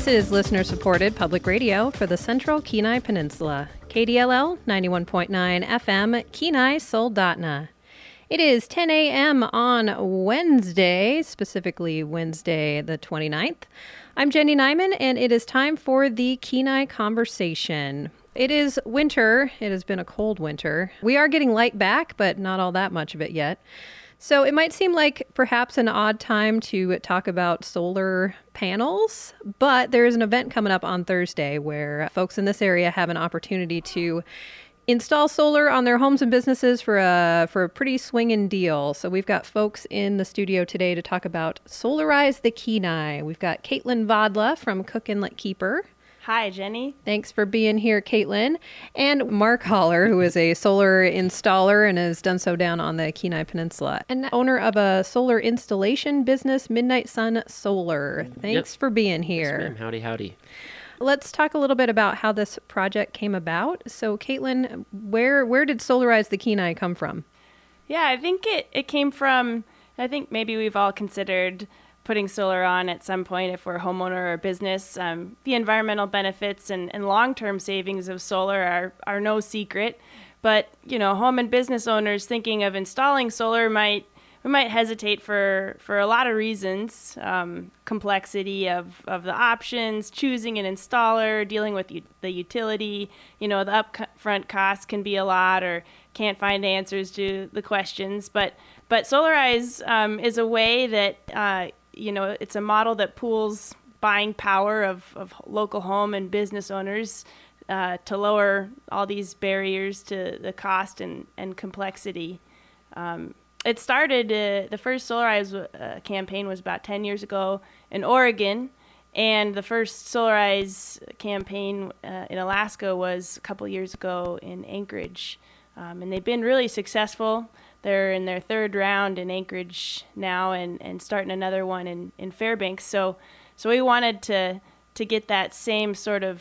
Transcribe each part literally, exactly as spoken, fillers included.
This is listener-supported public radio for the Central Kenai Peninsula. K D L L ninety-one point nine F M, Kenai Soldotna. It is ten a.m. on Wednesday, specifically Wednesday the twenty-ninth. I'm Jenny Nyman, and it is time for the Kenai Conversation. It is winter. It has been a cold winter. We are getting light back, but not all that much of it yet. So it might seem like perhaps an odd time to talk about solar panels, but there is an event coming up on Thursday where folks in this area have an opportunity to install solar on their homes and businesses for a for a pretty swinging deal. So we've got folks in the studio today to talk about Solarize the Kenai. We've got Caitlin Vodla from Cook Inlet Keeper. Hi, Jenny. Thanks for being here, Caitlin. And Mark Holler, who is a solar installer and has done so down on the Kenai Peninsula, and owner of a solar installation business, Midnight Sun Solar. Thanks yep. for being here. Yes, ma'am. Howdy, howdy. Let's talk a little bit about how this project came about. So, Caitlin, where where did Solarize the Kenai come from? Yeah, I think it, it came from, I think maybe we've all considered putting solar on at some point if we're a homeowner or business. Um, the environmental benefits and, and long-term savings of solar are, are no secret. But, you know, home and business owners thinking of installing solar might we might hesitate for, for a lot of reasons. Um, complexity of, of the options, choosing an installer, dealing with u- the utility, you know, the upfront costs can be a lot, or can't find answers to the questions. But but Solarize um, is a way that uh, you know, it's a model that pools buying power of, of local home and business owners uh, to lower all these barriers to the cost and, and complexity. Um, it started, uh, the first Solarize uh, campaign was about ten years ago in Oregon, and the first Solarize campaign uh, in Alaska was a couple years ago in Anchorage. Um, and they've been really successful. They're in their third round in Anchorage now, and, and starting another one in, in Fairbanks. So so we wanted to to get that same sort of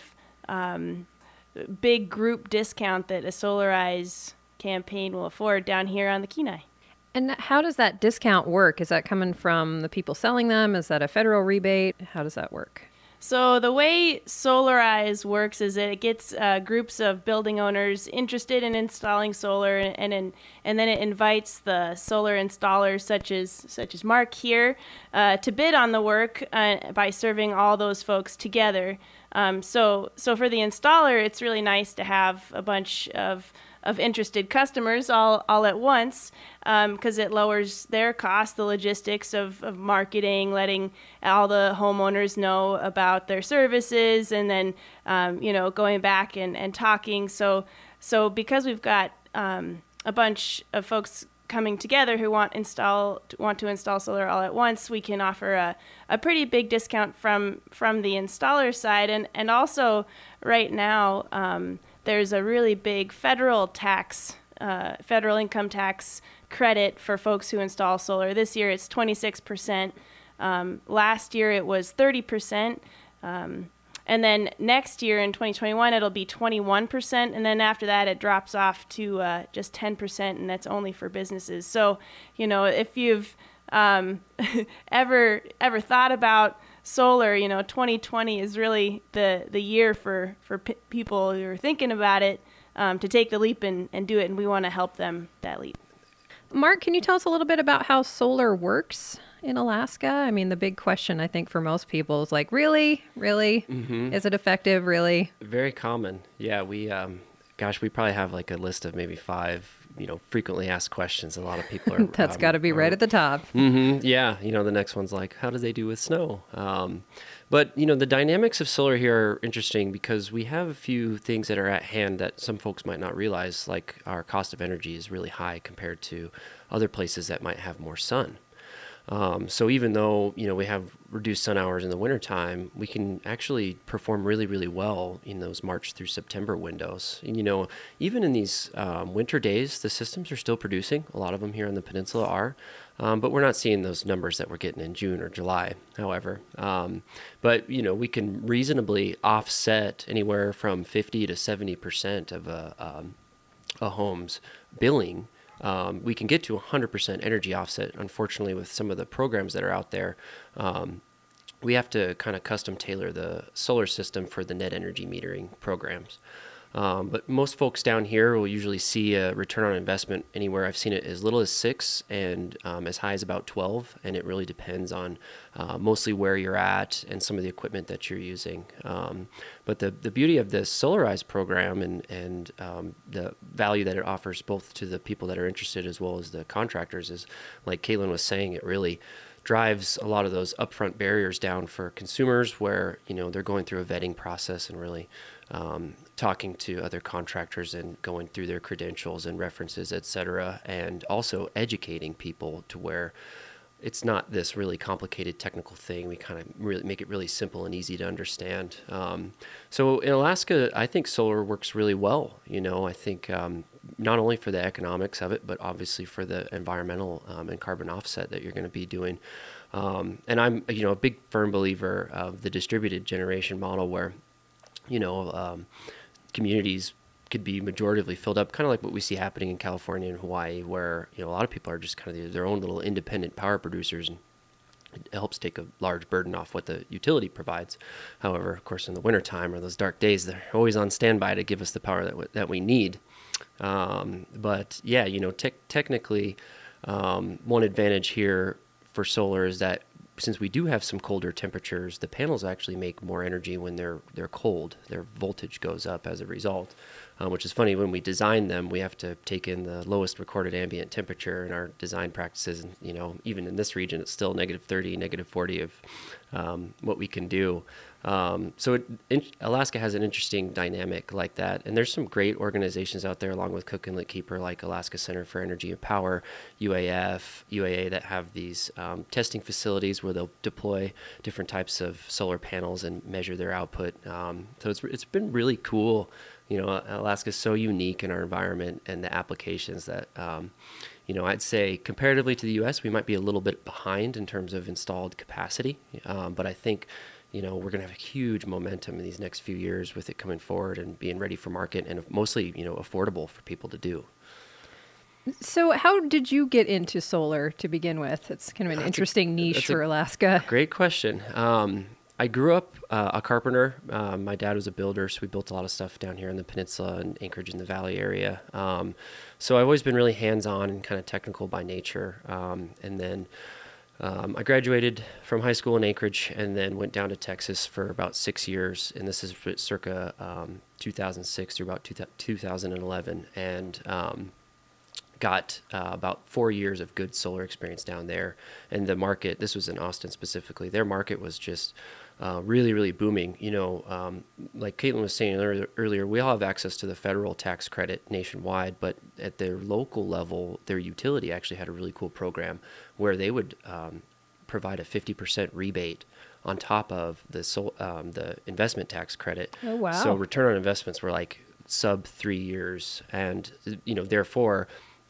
um, big group discount that a Solarize campaign will afford down here on the Kenai. And how does that discount work? Is that coming from the people selling them? Is that a federal rebate? How does that work? So the way Solarize works is that it gets uh, groups of building owners interested in installing solar, and and, in, and then it invites the solar installers such as such as Mark here uh, to bid on the work uh, by serving all those folks together. Um, so so for the installer, it's really nice to have a bunch of of interested customers all, all at once, because um, it lowers their costs, the logistics of, of marketing, letting all the homeowners know about their services, and then, um, you know, going back and, and talking. So so because we've got um, a bunch of folks coming together who want install want to install solar all at once, we can offer a, a pretty big discount from from the installer side. And, and also right now, um, there's a really big federal tax, uh, federal income tax credit for folks who install solar. This year it's twenty-six percent. Um, last year it was thirty percent. Um, and then next year in twenty twenty-one it'll be twenty-one percent. And then after that it drops off to uh, just ten percent, and that's only for businesses. So, you know, if you've um, ever ever thought about solar, you know, twenty twenty is really the, the year for, for p- people who are thinking about it um, to take the leap and, and do it, and we want to help them that leap. Mark, can you tell us a little bit about how solar works in Alaska? I mean, the big question, I think, for most people is like, really? Really? Mm-hmm. Is it effective? Really? Very common. Yeah, we, um, gosh, we probably have like a list of maybe five, you know, frequently asked questions. A lot of people are... That's um, got to be right are, at the top. Mm-hmm, yeah. You know, the next one's like, how do they do with snow? Um, but, you know, the dynamics of solar here are interesting because we have a few things that are at hand that some folks might not realize, like our cost of energy is really high compared to other places that might have more sun. Um, so even though, you know, we have reduced sun hours in the wintertime, we can actually perform really, really well in those March through September windows. And, you know, even in these um, winter days, the systems are still producing. A lot of them here on the peninsula are, um, but we're not seeing those numbers that we're getting in June or July, however. Um, but, you know, we can reasonably offset anywhere from fifty to seventy percent of a, um, a home's billing. Um, we can get to one hundred percent energy offset, unfortunately, with some of the programs that are out there. Um, we have to kind of custom tailor the solar system for the net energy metering programs. Um, but most folks down here will usually see a return on investment anywhere. I've seen it as little as six and um, as high as about twelve. And it really depends on uh, mostly where you're at and some of the equipment that you're using. Um, but the, the beauty of this Solarize program and, and um, the value that it offers both to the people that are interested as well as the contractors is, like Caitlin was saying, it really drives a lot of those upfront barriers down for consumers where, you know, they're going through a vetting process and really um, talking to other contractors and going through their credentials and references, et cetera, and also educating people to where it's not this really complicated technical thing. We kind of really make it really simple and easy to understand. Um, so in Alaska, I think solar works really well. You know, I think um, not only for the economics of it, but obviously for the environmental um, and carbon offset that you're going to be doing. Um, and I'm, you know, a big firm believer of the distributed generation model where, you know, um, communities could be majoritively filled up, kind of like what we see happening in California and Hawaii, where, you know, a lot of people are just kind of their own little independent power producers, and it helps take a large burden off what the utility provides. However, of course, in the wintertime or those dark days, they're always on standby to give us the power that w- that we need. Um, but yeah, you know, te- technically, um, one advantage here for solar is that since we do have some colder temperatures, the panels actually make more energy when they're they're cold. Their voltage goes up as a result, um, which is funny. When we design them, we have to take in the lowest recorded ambient temperature in our design practices. And, you know, even in this region, it's still negative thirty, negative forty of um, what we can do. Um, so it, in, Alaska has an interesting dynamic like that. And there's some great organizations out there along with Cook Inlet Keeper, like Alaska Center for Energy and Power, U A F, U A A, that have these um, testing facilities where they'll deploy different types of solar panels and measure their output. Um, so it's it's been really cool. You know, Alaska is so unique in our environment and the applications that, um, you know, I'd say comparatively to the U S, we might be a little bit behind in terms of installed capacity. Um, but I think, you know, we're going to have a huge momentum in these next few years with it coming forward and being ready for market and mostly, you know, affordable for people to do. So how did you get into solar to begin with? It's kind of an That's interesting a, niche for Alaska. Great question. Um, I grew up uh, a carpenter. Um, my dad was a builder, so we built a lot of stuff down here in the peninsula and Anchorage in the Valley area. Um, so I've always been really hands-on and kind of technical by nature. Um, and then um, I graduated from high school in Anchorage and then went down to Texas for about six years. And this is circa um, two thousand six through about two thousand eleven. And um, got uh, about four years of good solar experience down there. And the market, this was in Austin specifically, their market was just uh, really, really booming. You know, um, like Caitlin was saying earlier, earlier, we all have access to the federal tax credit nationwide, but at their local level, their utility actually had a really cool program where they would um, provide a fifty percent rebate on top of the sol- um, the investment tax credit. Oh, wow. So return on investments were like sub three years. And, you know, therefore,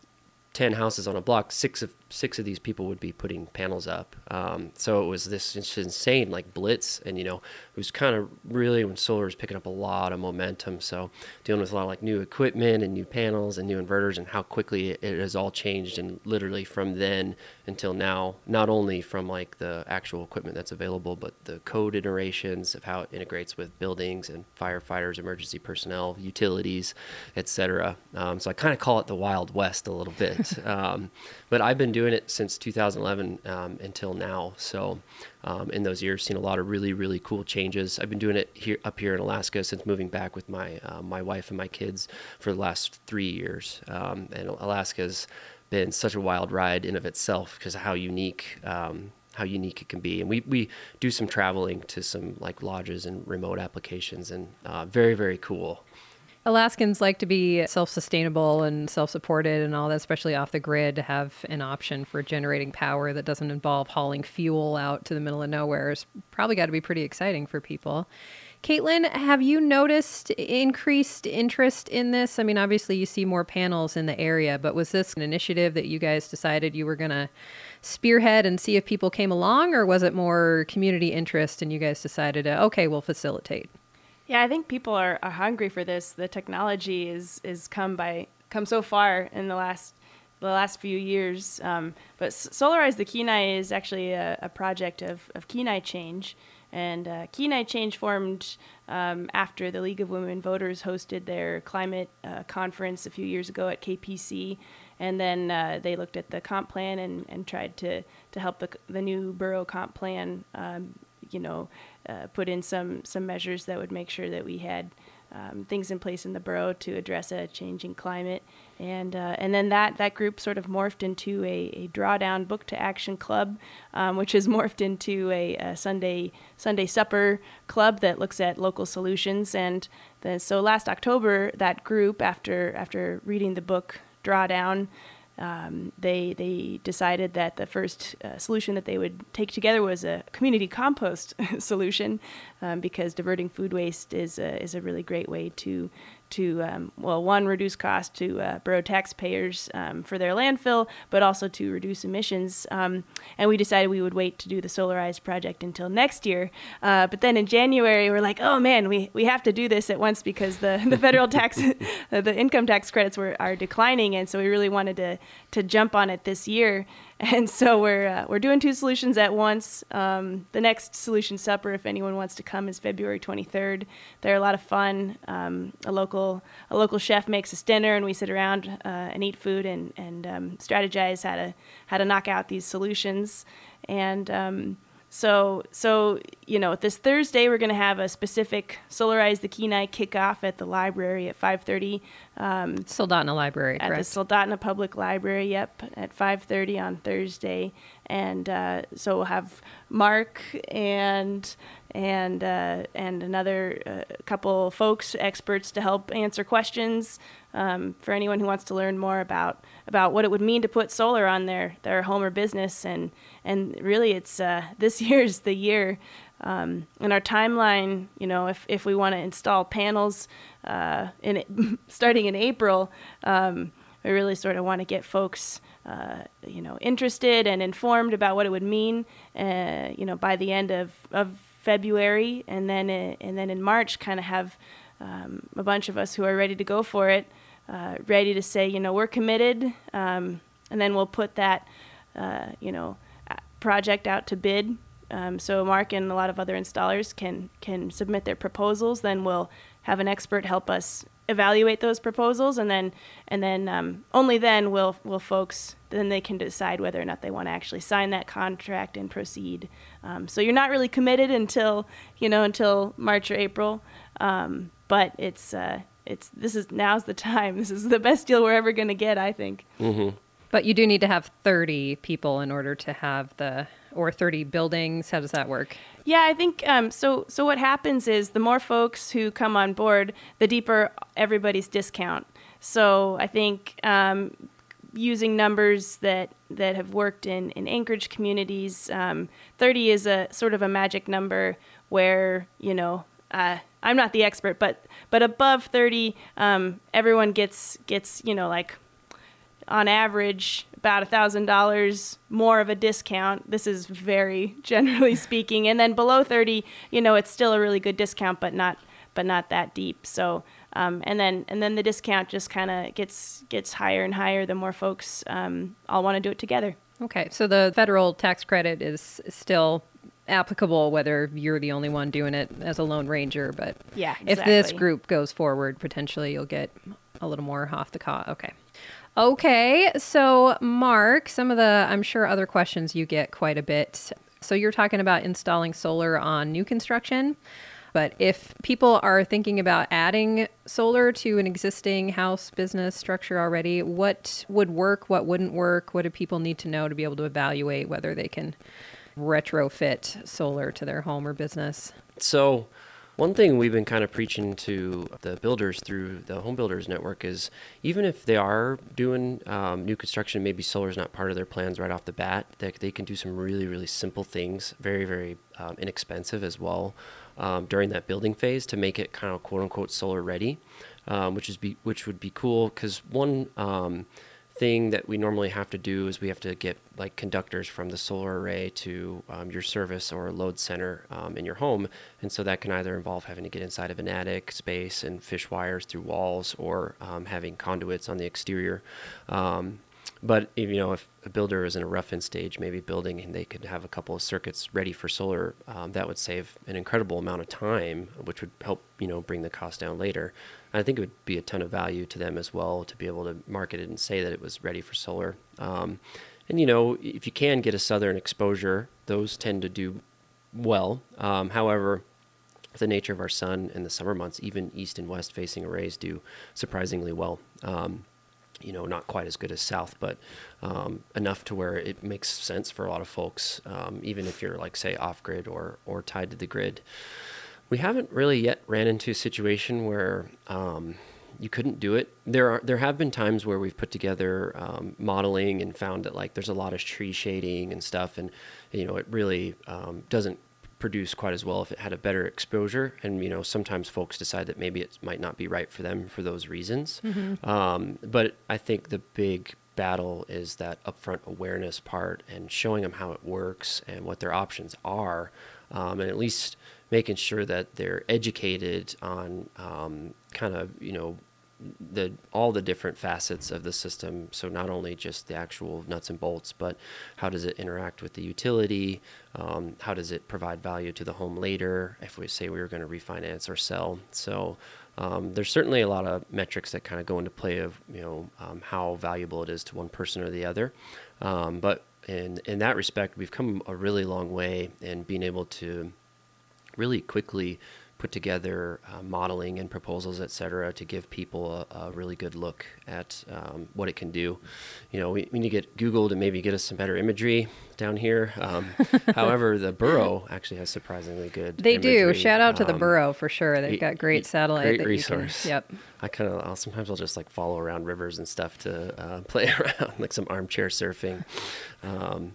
ten houses on a block, six of six of these people would be putting panels up. Um, so it was this insane like blitz, and you know it was kind of really when solar was picking up a lot of momentum. So dealing with a lot of like new equipment and new panels and new inverters, and how quickly it, it has all changed, and literally from then until now, not only from like the actual equipment that's available, but the code iterations of how it integrates with buildings and firefighters, emergency personnel, utilities, et cetera. Um, so I kind of call it the Wild West a little bit. um, but I've been doing it since two thousand eleven um, until now. So um, in those years, seen a lot of really, really cool changes. I've been doing it here up here in Alaska since moving back with my uh, my wife and my kids for the last three years. Um, and Alaska's been such a wild ride in of itself because of how unique um, how unique it can be. And we, we do some traveling to some like lodges and remote applications, and uh, very, very cool. Alaskans like to be self-sustainable and self-supported and all that, especially off the grid, to have an option for generating power that doesn't involve hauling fuel out to the middle of nowhere is probably got to be pretty exciting for people. Caitlin, have you noticed increased interest in this? I mean, obviously you see more panels in the area, but was this an initiative that you guys decided you were going to spearhead and see if people came along, or was it more community interest and you guys decided, uh, okay, we'll facilitate? Yeah, I think people are, are hungry for this. The technology is is come by come so far in the last the last few years. Um, but S- Solarize the Kenai is actually a, a project of, of Kenai Change. And uh, Kenai Change formed um, after the League of Women Voters hosted their climate uh, conference a few years ago at K P C. And then uh, they looked at the comp plan and, and tried to, to help the, the new borough comp plan, um, you know, uh, put in some, some measures that would make sure that we had um, things in place in the borough to address a changing climate. And uh, and then that, that group sort of morphed into a, a Drawdown Book to Action Club, um, which has morphed into a, a Sunday Sunday supper club that looks at local solutions. And then, so last October, that group, after after reading the book Drawdown, um, they they decided that the first uh, solution that they would take together was a community compost solution, um, because diverting food waste is a, is a really great way to to um, well, one, reduce cost to uh, borough taxpayers um, for their landfill, but also to reduce emissions. Um, and we decided we would wait to do the Solarize project until next year. Uh, but then in January, we're like, oh man, we, we have to do this at once because the, the federal tax, the income tax credits were are declining, and so we really wanted to to jump on it this year. And so we're uh, we're doing two solutions at once. Um, the next solution supper, if anyone wants to come, is February twenty-third. They're a lot of fun. Um, a local a local chef makes us dinner, and we sit around uh, and eat food and and um, strategize how to how to knock out these solutions. And um, so so you know, this Thursday we're going to have a specific Solarize the Kenai kickoff at the library at five thirty. Um, Soldotna Library, at correct? the Soldotna Public Library, yep, at five thirty on Thursday. And uh, so we'll have Mark and and uh, and another uh, couple folks, experts, to help answer questions um, for anyone who wants to learn more about about what it would mean to put solar on their, their home or business. And and really, it's uh, this year's the year. Um, in our timeline, you know, if, if we want to install panels uh, in it, starting in April, um, we really sort of want to get folks, uh, you know, interested and informed about what it would mean, uh, you know, by the end of, of February, and then uh, and then in March, kind of have um, a bunch of us who are ready to go for it, uh, ready to say, you know, we're committed, um, and then we'll put that, uh, you know, project out to bid. Um, so Mark and a lot of other installers can can submit their proposals. Then we'll have an expert help us evaluate those proposals, and then and then um, only then will will folks then they can decide whether or not they want to actually sign that contract and proceed. Um, so you're not really committed until you know until March or April, um, but it's uh, it's this is now's the time. This is the best deal we're ever going to get, I think. Mm-hmm. But you do need to have thirty people in order to have the, or thirty buildings. How does that work? Yeah, I think um, so. So what happens is the more folks who come on board, the deeper everybody's discount. So I think um, using numbers that, that have worked in, in Anchorage communities, um, thirty is a sort of a magic number where, you know, uh, I'm not the expert, but but above thirty, um, everyone gets gets you know like, on average, about one thousand dollars more of a discount. This is very generally speaking. And then below thirty, you know, it's still a really good discount, but not but not that deep. So, um, and then and then the discount just kind of gets gets higher and higher the more folks um, all want to do it together. Okay, so the federal tax credit is still applicable whether you're the only one doing it as a Lone Ranger, but yeah, exactly. If this group goes forward, potentially you'll get a little more off the cost. Okay. Okay, so Mark, some of the, I'm sure, other questions you get quite a bit. So you're talking about installing solar on new construction, but if people are thinking about adding solar to an existing house business structure already, what would work, what wouldn't work? What do people need to know to be able to evaluate whether they can retrofit solar to their home or business? So one thing we've been kind of preaching to the builders through the Home Builders Network is even if they are doing um, new construction, maybe solar is not part of their plans right off the bat, that they can do some really, really simple things, very, very um, inexpensive as well um, during that building phase to make it kind of quote unquote solar ready, um, which is be which would be cool because one um, thing that we normally have to do is we have to get like conductors from the solar array to um, your service or load center um, in your home. And so that can either involve having to get inside of an attic space and fish wires through walls or um, having conduits on the exterior. Um, but if, you know, if a builder is in a rough-in stage, maybe building, and they could have a couple of circuits ready for solar, um, that would save an incredible amount of time, which would help, you know, bring the cost down later. And I think it would be a ton of value to them as well to be able to market it and say that it was ready for solar. Um, and, you know, if you can get a southern exposure, those tend to do well. Um, however, the nature of our sun in the summer months, even east and west facing arrays do surprisingly well. Um, you know, not quite as good as south, but um, enough to where it makes sense for a lot of folks, um, even if you're like, say, off grid or, or tied to the grid. We haven't really yet ran into a situation where um, you couldn't do it. There are there have been times where we've put together um, modeling and found that like there's a lot of tree shading and stuff, and you know, it really um, doesn't produce quite as well if it had a better exposure. And you know, sometimes folks decide that maybe it might not be right for them for those reasons. Mm-hmm. Um, but I think the big battle is that upfront awareness part and showing them how it works and what their options are, um, and at least making sure that they're educated on um, kind of, you know, the all the different facets of the system. So not only just the actual nuts and bolts, but how does it interact with the utility? Um, how does it provide value to the home later if we say we were going to refinance or sell? So um, there's certainly a lot of metrics that kind of go into play of, you know, um, how valuable it is to one person or the other. Um, but in, in that respect, we've come a really long way in being able to really quickly put together uh, modeling and proposals, et cetera, to give people a, a really good look at um, what it can do. You know, we, we need to get Google to maybe get us some better imagery down here. Um, however, the Burrow actually has surprisingly good They imagery. do. Shout out to the Um, Burrow for sure. They've got great satellite. Great that resource. You can, yep. I kind of, I'll, sometimes I'll just like follow around rivers and stuff to uh, play around, like some armchair surfing. Um,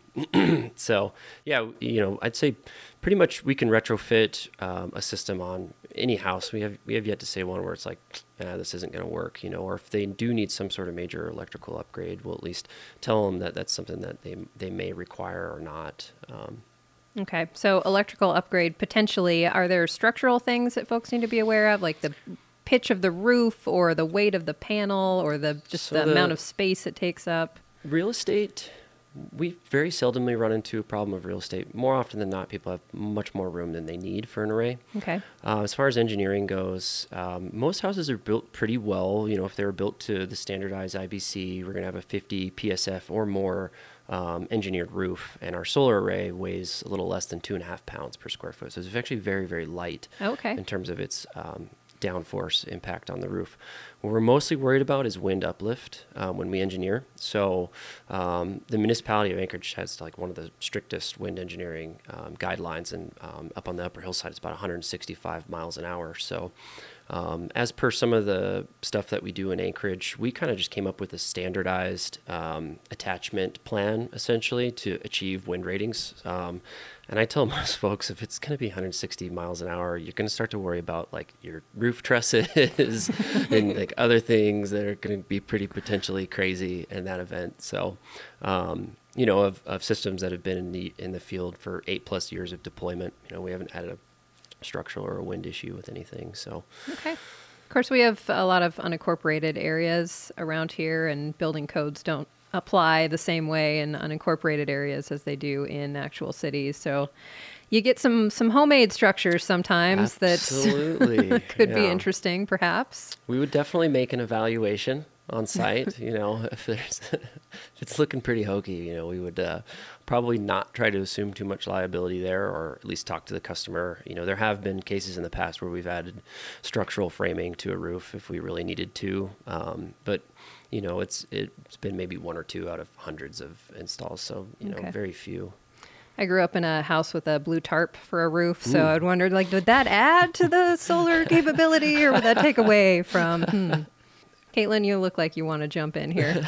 so yeah, you know, I'd say pretty much we can retrofit um, a system on any house. We have we have yet to say one where it's like, ah, this isn't going to work, you know. Or if they do need some sort of major electrical upgrade, we'll at least tell them that that's something that they they may require or not. Um, Okay, so electrical upgrade potentially. Are there structural things that folks need to be aware of, like the pitch of the roof or the weight of the panel or the just So the, the- amount of space it takes up? Real estate, we very seldomly run into a problem of real estate. More often than not, people have much more room than they need for an array. Okay. Uh, as far as engineering goes, um, most houses are built pretty well. You know, if they were built to the standardized I B C, we're going to have a fifty P S F or more um, engineered roof, and our solar array weighs a little less than two and a half pounds per square foot. So it's actually very, very light Okay. in terms of its um, downforce impact on the roof. What we're mostly worried about is wind uplift uh, when we engineer. So um, the municipality of Anchorage has like one of the strictest wind engineering um, guidelines, and um, up on the upper hillside it's about one hundred sixty-five miles an hour. So um, as per some of the stuff that we do in Anchorage, we kind of just came up with a standardized um, attachment plan essentially to achieve wind ratings. Um, And I tell most folks, if it's going to be one hundred sixty miles an hour, you're going to start to worry about like your roof trusses and like other things that are going to be pretty potentially crazy in that event. So, um, you know, of, of systems that have been in the in the field for eight plus years of deployment, you know, we haven't had a structural or a wind issue with anything. So, Okay. Of course, we have a lot of unincorporated areas around here, and building codes don't apply the same way in unincorporated areas as they do in actual cities. So you get some some homemade structures sometimes absolutely. that could be Yeah. interesting, perhaps. We would definitely make an evaluation on site. You know, if there's if it's looking pretty hokey, you know, we would uh, probably not try to assume too much liability there, or at least talk to the customer. You know, there have been cases in the past where we've added structural framing to a roof if we really needed to, um, but you know, it's it's been maybe one or two out of hundreds of installs, so you know, Okay. very few. I grew up in a house with a blue tarp for a roof, so Ooh. I'd wondered, like, did that add to the solar capability, or would that take away from? Hmm. Caitlin, you look like you want to jump in here.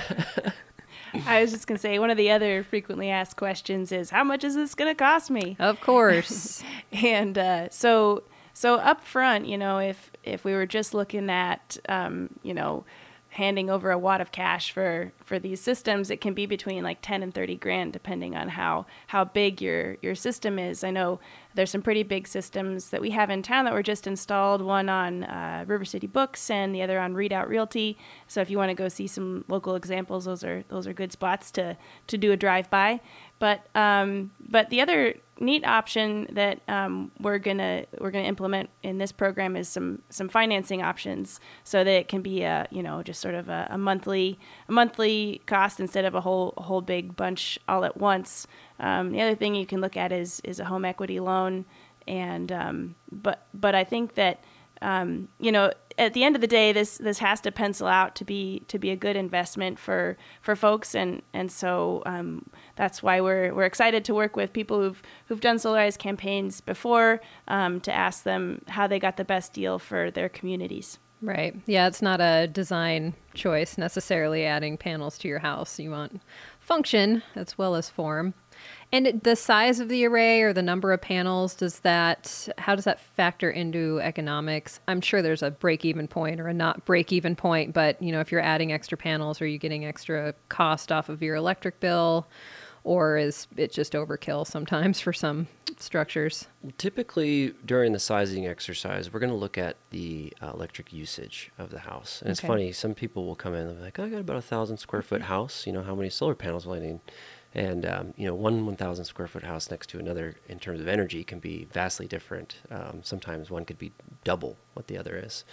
I was just going to say, one of the other frequently asked questions is, how much is this going to cost me? Of course. And uh, so so up front, you know, if, if we were just looking at, um, you know, handing over a wad of cash for, for these systems, it can be between like ten and thirty grand, depending on how, how big your, your system is. I know there's some pretty big systems that we have in town that were just installed, one on uh, River City Books and the other on Readout Realty. So if you want to go see some local examples, those are those are good spots to, to do a drive-by. But um, but the other neat option that um, we're gonna we're gonna implement in this program is some some financing options, so that it can be a you know just sort of a, a monthly a monthly cost instead of a whole a whole big bunch all at once. Um, the other thing you can look at is is a home equity loan, and um, but but I think that um, you know. At the end of the day, this this has to pencil out to be to be a good investment for, for folks, and and so um, that's why we're we're excited to work with people who've who've done Solarize campaigns before, um, to ask them how they got the best deal for their communities. Right. Yeah, it's not a design choice necessarily adding panels to your house. You want function as well as form. And the size of the array or the number of panels, does that, how does that factor into economics? I'm sure there's a break-even point or a not break-even point, but you know, if you're adding extra panels, are you getting extra cost off of your electric bill, or is it just overkill sometimes for some structures? Typically, during the sizing exercise, we're going to look at the uh, electric usage of the house. And it's Okay. funny, some people will come in and be like, oh, I got about a thousand square foot house. You know, how many solar panels will I need? And, um, you know, one one thousand square foot house next to another in terms of energy can be vastly different. Um, sometimes one could be double what the other is.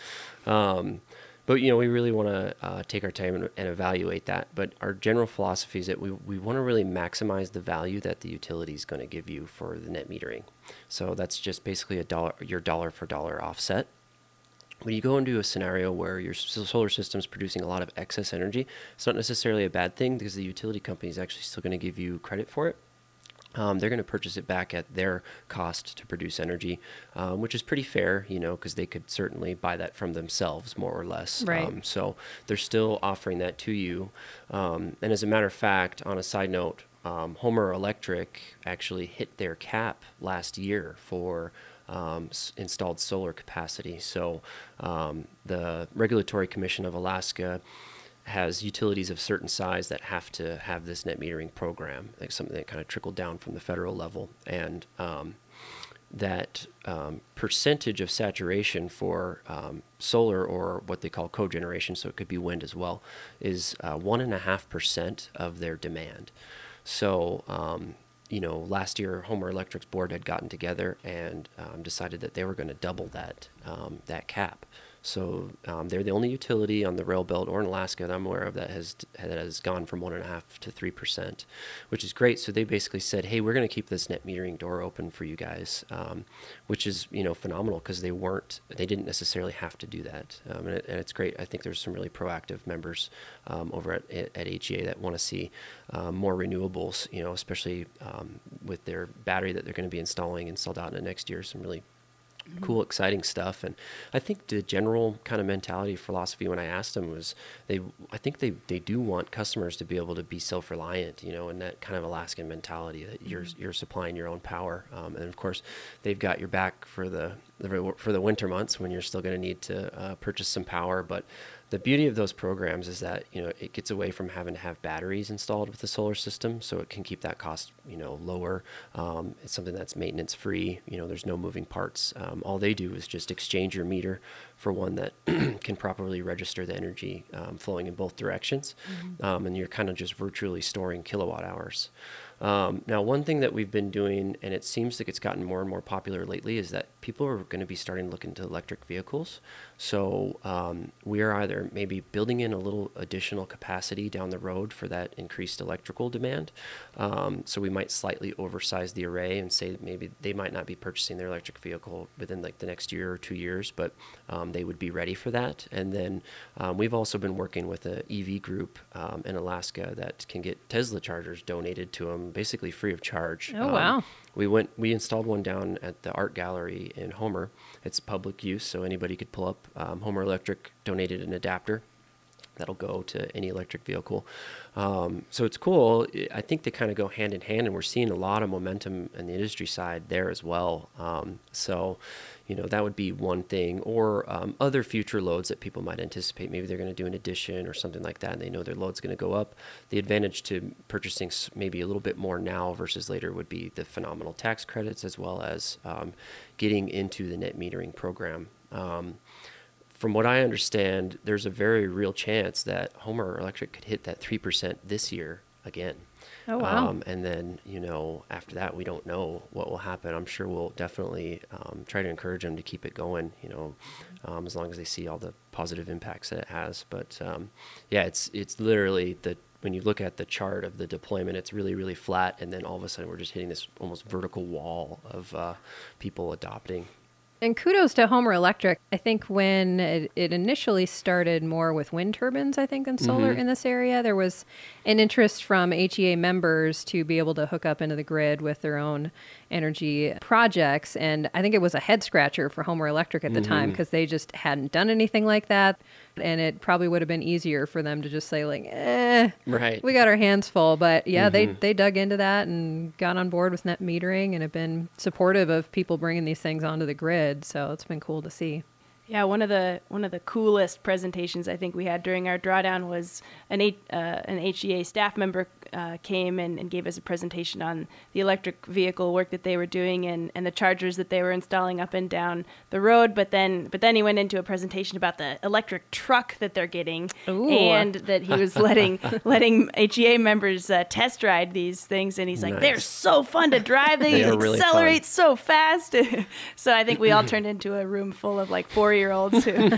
Um, but, you know, we really want to uh, take our time and, and evaluate that. But our general philosophy is that we, we want to really maximize the value that the utility is going to give you for the net metering. So that's just basically a dollar, your dollar for dollar offset. When you go into a scenario where your solar system is producing a lot of excess energy, it's not necessarily a bad thing because the utility company is actually still going to give you credit for it. Um, they're going to purchase it back at their cost to produce energy, um, which is pretty fair, you know, because they could certainly buy that from themselves, more or less. Right. Um, so they're still offering that to you. Um, and as a matter of fact, on a side note, um, Homer Electric actually hit their cap last year for Um, s- installed solar capacity. So um, the Regulatory Commission of Alaska has utilities of certain size that have to have this net metering program, like something that kind of trickled down from the federal level. And um, that um, percentage of saturation for um, solar, or what they call cogeneration, so it could be wind as well, is uh, one and a half percent of their demand. So um, you know, last year Homer Electric's board had gotten together and um, decided that they were going to double that um, that cap. So um, they're the only utility on the rail belt or in Alaska that I'm aware of that has that has gone from one and a half to three percent, which is great. So they basically said, "Hey, we're going to keep this net metering door open for you guys," um, which is you know phenomenal because they weren't they didn't necessarily have to do that, um, and, it, and it's great. I think there's some really proactive members um, over at at H E A that want to see um, more renewables, you know, especially um, with their battery that they're going to be installing in Soldotna next year. Some really cool, exciting stuff. And I think the general kind of mentality, philosophy when I asked them was they, I think they, they do want customers to be able to be self-reliant, you know, and that kind of Alaskan mentality that you're, you're supplying your own power. Um, and of course they've got your back for the, the for the winter months when you're still going to need to uh, purchase some power. But the beauty of those programs is that, you know, it gets away from having to have batteries installed with the solar system, so it can keep that cost, you know, lower. Um, it's something that's maintenance free. You know, there's no moving parts. Um, all they do is just exchange your meter for one that can properly register the energy um, flowing in both directions. Mm-hmm. Um, and you're kind of just virtually storing kilowatt hours. Um, now, one thing that we've been doing, and it seems like it's gotten more and more popular lately, is that people are going to be starting to look into electric vehicles. So um, we are either maybe building in a little additional capacity down the road for that increased electrical demand. Um, so we might slightly oversize the array and say that maybe they might not be purchasing their electric vehicle within like the next year or two years, but um, they would be ready for that. And then um, we've also been working with an E V group um, in Alaska that can get Tesla chargers donated to them basically free of charge. Oh, um, wow. We went, we installed one down at the art gallery in Homer. It's public use, so anybody could pull up. Um, Homer Electric donated an adapter that'll go to any electric vehicle. Um, so it's cool. I think they kind of go hand in hand, and we're seeing a lot of momentum in the industry side there as well. Um, so, you know, that would be one thing, or um, other future loads that people might anticipate. Maybe they're going to do an addition or something like that, and they know their load's going to go up. The advantage to purchasing maybe a little bit more now versus later would be the phenomenal tax credits, as well as um, getting into the net metering program. Um, From what I understand, there's a very real chance that Homer Electric could hit that three percent this year again. Oh, wow. Um, and then, you know, after that, we don't know what will happen. I'm sure we'll definitely um, try to encourage them to keep it going, you know, um, as long as they see all the positive impacts that it has. But, um, yeah, it's it's literally the when you look at the chart of the deployment, it's really, really flat. And then all of a sudden, we're just hitting this almost vertical wall of uh, people adopting. And kudos to Homer Electric. I think when it, it initially started more with wind turbines, I think, than solar Mm-hmm. in this area, there was an interest from H E A members to be able to hook up into the grid with their own energy projects. And I think it was a head scratcher for Homer Electric at the Mm-hmm. time because they just hadn't done anything like that. And it probably would have been easier for them to just say, like, eh, Right. we got our hands full. But yeah, Mm-hmm. they, they dug into that and got on board with net metering and have been supportive of people bringing these things onto the grid. So it's been cool to see. Yeah, one of the one of the coolest presentations I think we had during our drawdown was an H, uh, an H E A staff member uh, came and, and gave us a presentation on the electric vehicle work that they were doing and, and the chargers that they were installing up and down the road. But then but then he went into a presentation about the electric truck that they're getting, Ooh. and that he was letting letting H E A members uh, test ride these things, and he's like, Nice. they're so fun to drive. They, They are really accelerate fun. so fast. So I think we all turned into a room full of like four year olds who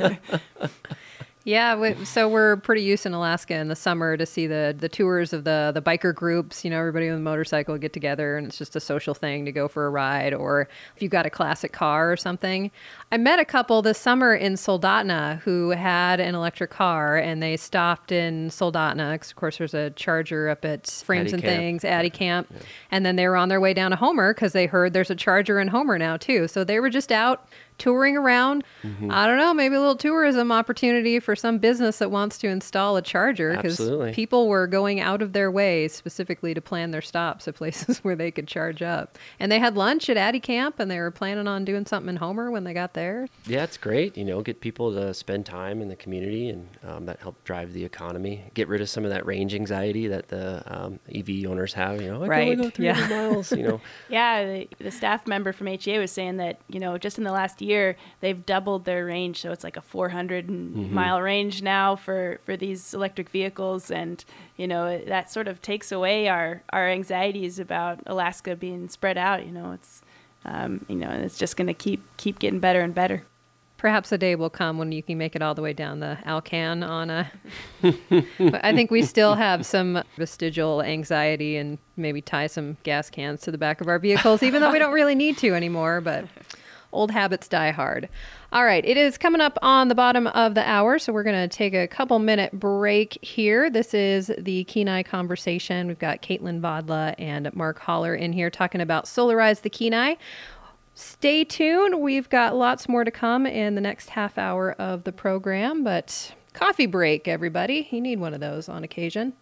Yeah, we, so we're pretty used in Alaska in the summer to see the the tours of the the biker groups. You know, everybody with a motorcycle get together, and it's just a social thing to go for a ride. Or if you've got a classic car or something. I met a couple this summer in Soldotna who had an electric car, and they stopped in Soldotna because, of course, there's a charger up at Frames Addie and Camp. Things, Addie Camp, and then they were on their way down to Homer because they heard there's a charger in Homer now too. So they were just out touring around. Mm-hmm. I don't know, maybe a little tourism opportunity for some business that wants to install a charger, because Absolutely. people were going out of their way specifically to plan their stops at places where they could charge up. And they had lunch at Addie Camp, and they were planning on doing something in Homer when they got there. Yeah, it's great. You know, get people to spend time in the community, and um, that help drive the economy. Get rid of some of that range anxiety that the um, E V owners have. You know, I Right, can only go three hundred yeah. miles. You know, Yeah, the, the staff member from H E A was saying that, you know, just in the last year, they've doubled their range. So it's like a four hundred Mm-hmm. mile range now for, for these electric vehicles. And, you know, it- that sort of takes away our, our anxieties about Alaska being spread out. You know, it's, um, you know, and it's just going to keep, keep getting better and better. Perhaps a day will come when you can make it all the way down the Alcan on a... But I think we still have some vestigial anxiety and maybe tie some gas cans to the back of our vehicles, even though we don't really need to anymore, but old habits die hard. All right, it is coming up on the bottom of the hour, so we're going to take a couple minute break here. This is the Kenai Conversation. We've got Caitlin Vodla and Mark Holler in here talking about Solarize the Kenai. Stay tuned. We've got lots more to come in the next half hour of the program, but coffee break, everybody. You need one of those on occasion.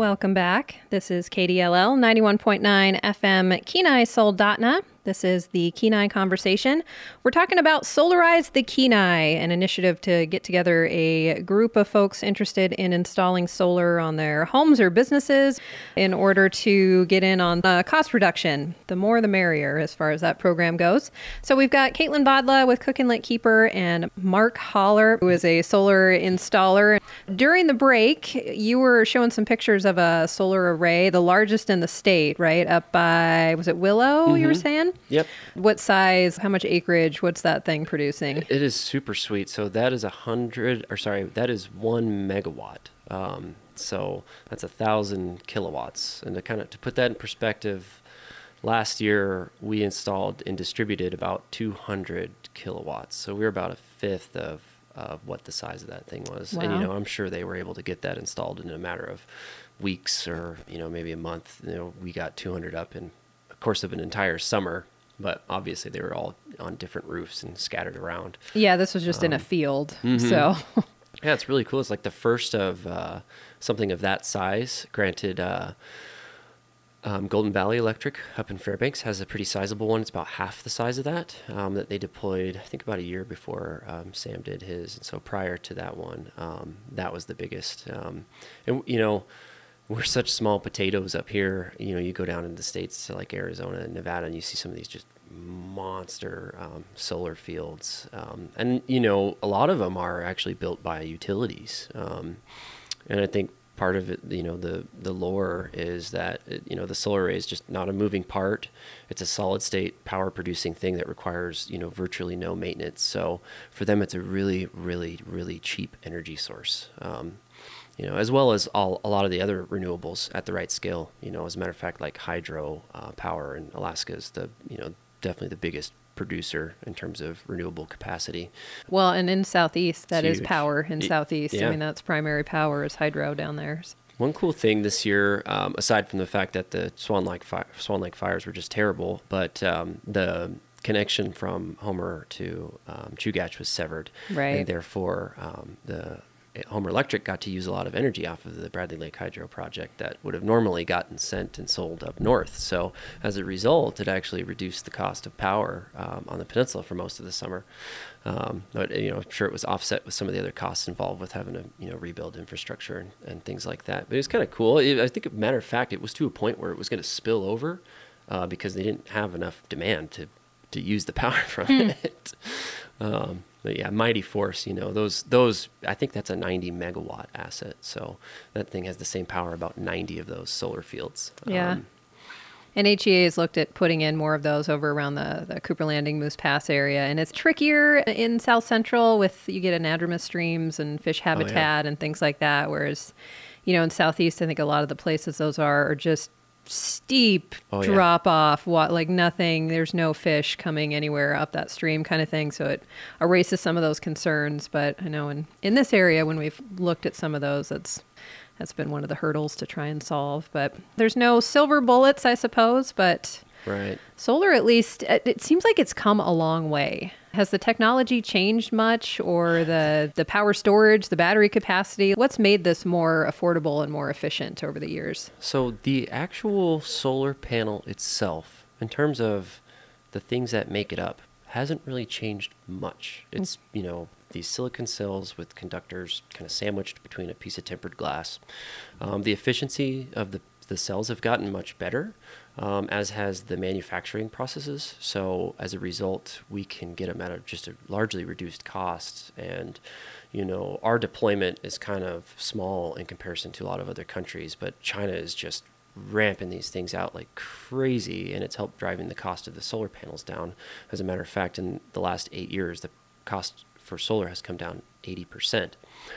Welcome back. This is K D L L ninety-one point nine F M Kenai Soldotna. This is the Kenai Conversation. We're talking about Solarize the Kenai, an initiative to get together a group of folks interested in installing solar on their homes or businesses in order to get in on uh, cost reduction. The more the merrier as far as that program goes. So we've got Caitlin Bodla with Cook Inlet Keeper and Mark Holler, who is a solar installer. During the break, you were showing some pictures of a solar array, the largest in the state, right? Up by, was it Willow, mm-hmm. you were saying? Yep. What size, how much acreage, what's that thing producing? It is super sweet. So that is a hundred, or sorry, that is one megawatt. Um, so that's a thousand kilowatts. And to kind of, to put that in perspective, last year we installed and distributed about two hundred kilowatts. So we were about a fifth of, of what the size of that thing was. Wow. And, you know, I'm sure they were able to get that installed in a matter of weeks or, you know, maybe a month. You know, we got two hundred up in the course of an entire summer. But obviously they were all on different roofs and scattered around. Yeah, this was just um, in a field. Mm-hmm. So yeah, it's really cool. It's like the first of uh, something of that size. Granted, uh, um, Golden Valley Electric up in Fairbanks has a pretty sizable one. It's about half the size of that um, that they deployed, I think, about a year before um, Sam did his. And so prior to that one, um, that was the biggest. Um, and, you know, we're such small potatoes up here. You know, you go down in the States to like Arizona and Nevada and you see some of these just monster um, solar fields. Um, and, you know, a lot of them are actually built by utilities. Um, and I think part of it, you know, the, the lore is that, it, you know, the solar array is just not a moving part. It's a solid state power producing thing that requires, you know, virtually no maintenance. So for them, it's a really, really, really cheap energy source. Um, You know, as well as all, a lot of the other renewables at the right scale. You know, as a matter of fact, like hydro uh, power in Alaska is the, you know, definitely the biggest producer in terms of renewable capacity. Well, and in Southeast, that it's is huge. power in it, Southeast. Yeah. I mean, that's primary power is hydro down there. One cool thing this year, um, aside from the fact that the Swan Lake, fi- Swan Lake fires were just terrible, but um, the connection from Homer to um, Chugach was severed. Right. And therefore, um, the Homer Electric got to use a lot of energy off of the Bradley Lake Hydro project that would have normally gotten sent and sold up north. So as a result, it actually reduced the cost of power um, on the peninsula for most of the summer. Um, but, you know, I'm sure it was offset with some of the other costs involved with having to, you know, rebuild infrastructure and, and things like that. But it was kind of cool. It, I think, as a matter of fact, it was to a point where it was going to spill over uh, because they didn't have enough demand to, to use the power from hmm. it. Um, But yeah, Mighty Force, you know, those, those, I think that's a ninety megawatt asset. So that thing has the same power, about ninety of those solar fields. Yeah. Um, and H E A has looked at putting in more of those over around the, the Cooper Landing, Moose Pass area. And it's trickier in South Central with, you get anadromous streams and fish habitat oh, yeah. and things like that. Whereas, you know, in Southeast, I think a lot of the places those are, are just steep oh, drop yeah. off, what, like nothing, there's no fish coming anywhere up that stream kind of thing. So it erases some of those concerns. But I know in, in this area, when we've looked at some of those, that's, that's been one of the hurdles to try and solve. But there's no silver bullets, I suppose, but right. solar, at least, it, it seems like it's come a long way. Has the technology changed much, or the, the power storage, the battery capacity? What's made this more affordable and more efficient over the years? So the actual solar panel itself, in terms of the things that make it up, hasn't really changed much. It's, you know, these silicon cells with conductors kind of sandwiched between a piece of tempered glass. Um, the efficiency of the, the cells have gotten much better. Um, as has the manufacturing processes. So as a result, we can get them at a, just a largely reduced cost. And, you know, our deployment is kind of small in comparison to a lot of other countries, but China is just ramping these things out like crazy, and it's helped driving the cost of the solar panels down. As a matter of fact, in the last eight years, the cost for solar has come down eighty percent.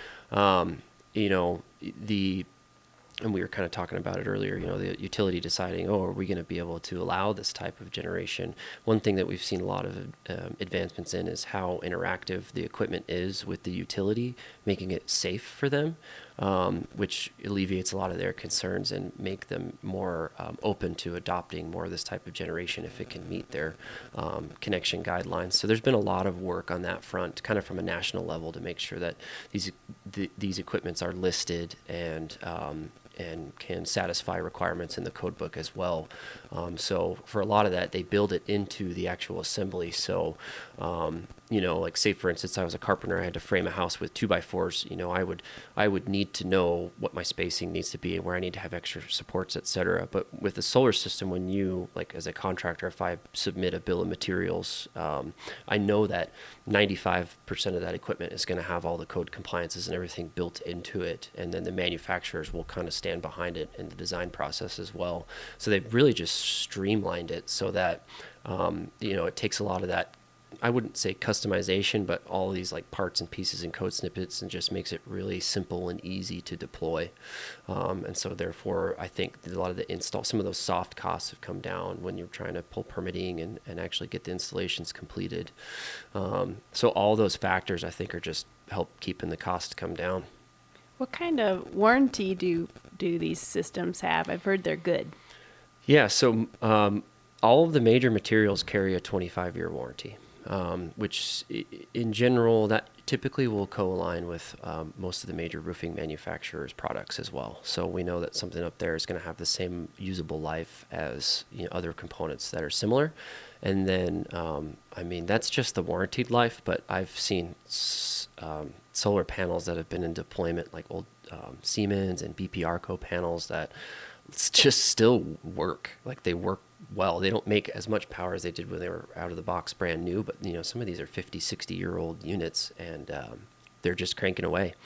Um, you know, the And we were kind of talking about it earlier, you know, the utility deciding, oh, are we going to be able to allow this type of generation? One thing that we've seen a lot of um, advancements in is how interactive the equipment is with the utility, making it safe for them. um, which alleviates a lot of their concerns and make them more um, open to adopting more of this type of generation if it can meet their um, connection guidelines. So there's been a lot of work on that front, kind of from a national level, to make sure that these th- these equipments are listed and um, and can satisfy requirements in the code book as well. Um, so for a lot of that, they build it into the actual assembly. So, um, you know, like say for instance, I was a carpenter, I had to frame a house with two by fours. You know, I would I would need to know what my spacing needs to be and where I need to have extra supports, et cetera. But with the solar system, when you, like as a contractor, if I submit a bill of materials, um, I know that ninety-five percent of that equipment is going to have all the code compliances and everything built into it. And then the manufacturers will kind of stand behind it in the design process as well. So they've really just streamlined it so that, um, you know, it takes a lot of that, I wouldn't say customization, but all these like parts and pieces and code snippets, and just makes it really simple and easy to deploy. Um, and so therefore, I think a lot of the install, some of those soft costs have come down when you're trying to pull permitting and, and actually get the installations completed. Um, so all those factors, I think, are just help keeping the cost come down. What kind of warranty do do these systems have? I've heard they're good. Yeah, so um, all of the major materials carry a twenty-five year warranty. Um, which in general, that typically will co-align with um, most of the major roofing manufacturers' products as well. So we know that something up there is going to have the same usable life as, you know, other components that are similar. And then, um, I mean, that's just the warranted life, but I've seen um, solar panels that have been in deployment, like old um, Siemens and B P Arco panels that just still work. Like they work well. They don't make as much power as they did when they were out of the box brand new, but you know, some of these are fifty, sixty year old units, and um, they're just cranking away.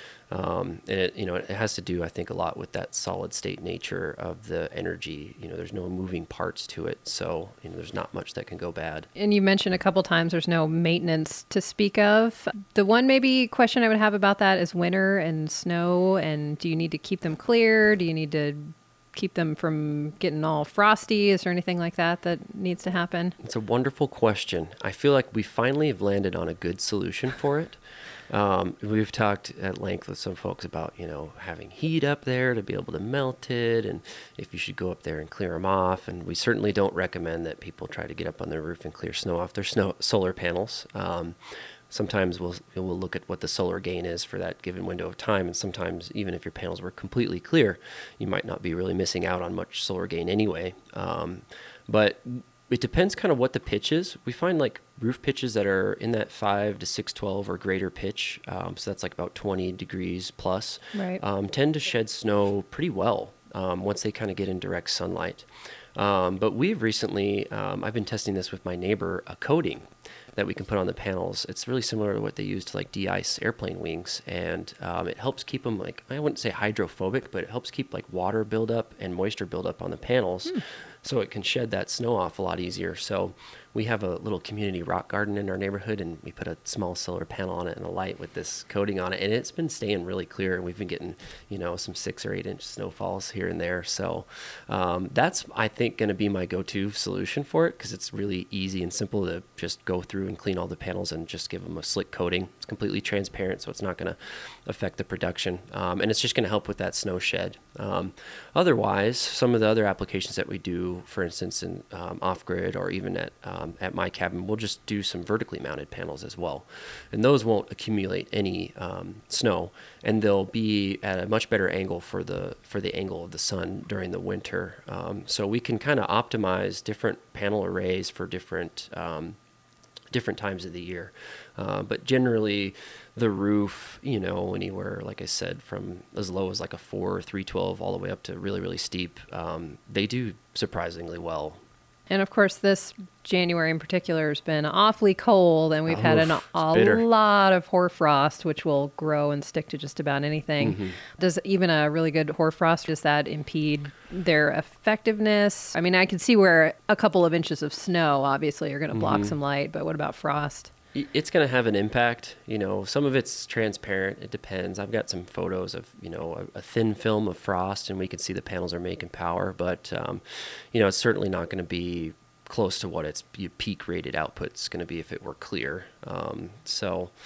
Um, and it, you know, it has to do, I think, a lot with that solid state nature of the energy. You know, there's no moving parts to it, so you know, there's not much that can go bad. And you mentioned a couple times there's no maintenance to speak of. The one maybe question I would have about that is winter and snow, and do you need to keep them clear? Do you need to keep them from getting all frosty? Is there anything like that that needs to happen? It's a wonderful question. I feel like we finally have landed on a good solution for it. Um, we've talked at length with some folks about, you know, having heat up there to be able to melt it, and if you should go up there and clear them off. And we certainly don't recommend that people try to get up on their roof and clear snow off their snow solar panels. Um, Sometimes we'll we'll look at what the solar gain is for that given window of time, and sometimes even if your panels were completely clear, you might not be really missing out on much solar gain anyway. Um, but it depends kind of what the pitch is. We find like roof pitches that are in that five to six twelve or greater pitch, um, so that's like about twenty degrees plus, right. um, tend to shed snow pretty well um, once they kind of get in direct sunlight. Um, but we've recently, um, I've been testing this with my neighbor, a coating that we can put on the panels. It's really similar to what they use to like de-ice airplane wings, and um, it helps keep them, like, I wouldn't say hydrophobic, but it helps keep like water buildup and moisture buildup on the panels, hmm. so it can shed that snow off a lot easier. So we have a little community rock garden in our neighborhood, and we put a small solar panel on it and a light with this coating on it, and it's been staying really clear, and we've been getting, you know, some six or eight inch snowfalls here and there. So um, that's, I think, going to be my go-to solution for it, because it's really easy and simple to just go through and clean all the panels and just give them a slick coating. It's completely transparent, so it's not going to affect the production, um, and it's just going to help with that snow shed. Um, otherwise, some of the other applications that we do, for instance, in um, off-grid or even at um, at my cabin, we'll just do some vertically mounted panels as well, and those won't accumulate any um, snow, and they'll be at a much better angle for the for the angle of the sun during the winter. Um, so we can kind of optimize different panel arrays for different um, different times of the year. Uh, but generally, the roof, you know, anywhere, like I said, from as low as like a four or three twelve all the way up to really, really steep, um, they do surprisingly well. And of course, this January in particular has been awfully cold, and we've oh, had an, a bitter. lot of hoarfrost, which will grow and stick to just about anything. Mm-hmm. Does even a really good hoarfrost, does that impede their effectiveness? I mean, I can see where a couple of inches of snow obviously are going to block mm-hmm. some light, but what about frost? It's going to have an impact. You know, some of it's transparent. It depends. I've got some photos of, you know, a, a thin film of frost, and we can see the panels are making power. But, um, you know, it's certainly not going to be close to what its peak rated output is going to be if it were clear. Um, so,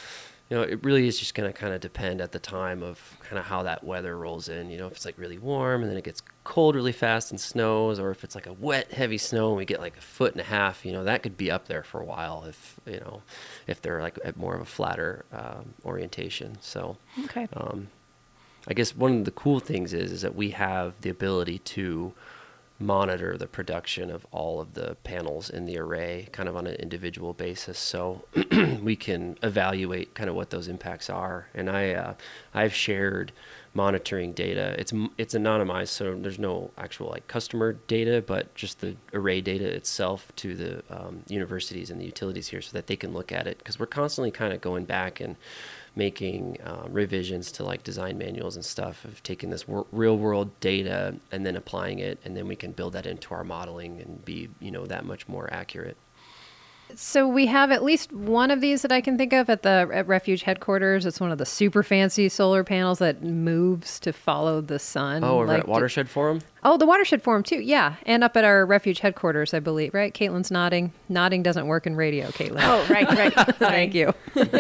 You know, it really is just going to kind of depend at the time of kind of how that weather rolls in. You know, if it's like really warm and then it gets cold really fast and snows, or if it's like a wet, heavy snow and we get like a foot and a half, you know, that could be up there for a while if, you know, if they're like at more of a flatter um, orientation. So, Okay. um, I guess one of the cool things is, is that we have the ability to monitor the production of all of the panels in the array kind of on an individual basis. So we can evaluate kind of what those impacts are. And I, uh, I've shared monitoring data. It's, it's anonymized, so there's no actual like customer data, but just the array data itself to the um, universities and the utilities here so that they can look at it. Because we're constantly kind of going back and making uh, revisions to like design manuals and stuff of taking this wor- real world data and then applying it, and then we can build that into our modeling and be, you know, that much more accurate. So we have at least one of these that I can think of at the at Refuge headquarters. It's one of the super fancy solar panels that moves to follow the sun. Oh, over like at Watershed Forum? Oh, the Watershed Forum too. Yeah, and up at our Refuge headquarters, I believe. Right? Caitlin's nodding. Nodding doesn't work in radio, Caitlin. Oh, right, right. Thank you.